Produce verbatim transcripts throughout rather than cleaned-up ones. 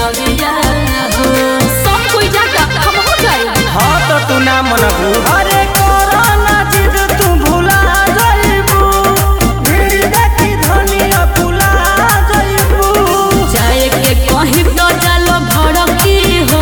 पियरिया हो सब कोई जाता हम हो जाए। हाँ तो तू ना मनबू अरे कोरोना जिद तू भुला जाइबू भीड़ देखी धनिया भुला जाइबू जाए के कहीं तो चलो भड़की हो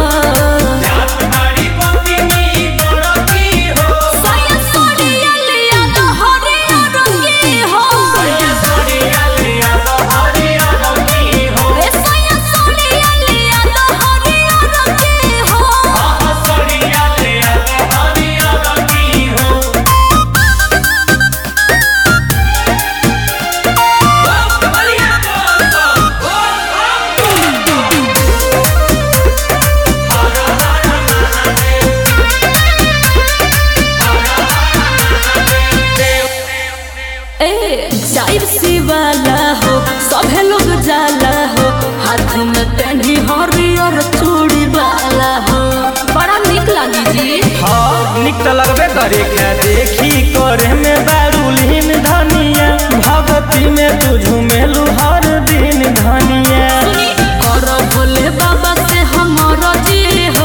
वाला हो सभे लोग जाला हो हाथ में पेन्ही हरियर चूड़ी वाला हो बड़ा निक लागी जी। हाँ निक तो लगबे करे क्या देखी करे में बारूलीन धनिया भगती में तू झूमेलू हर दिन धनिया कर भोले बाबा से हमारा जी हो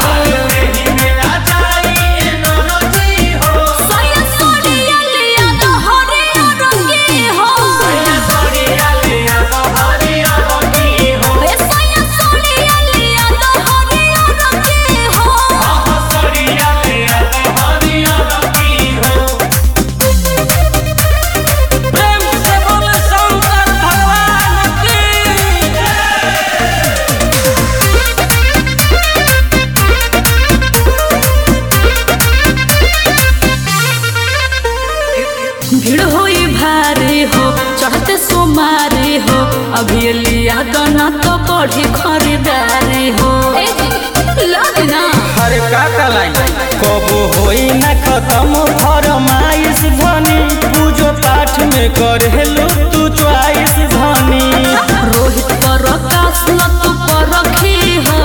भीड़ होई भारी हो चढ़ते सोमारी हो अभी लिया गाना तो बढ़ी खरीदारी हो लगना अरे का कलाई कबो होई ना खत्म फरमाइश धनी पूजो पाठ में करेलू तू च्वाइस धनी रोहित पर आकाश न तू पर रखी हो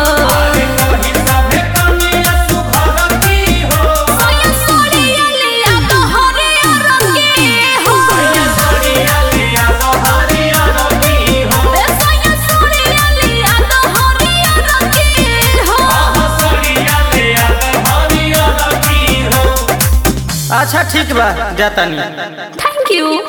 अच्छा ठीक बा जाता नहीं। Thank you.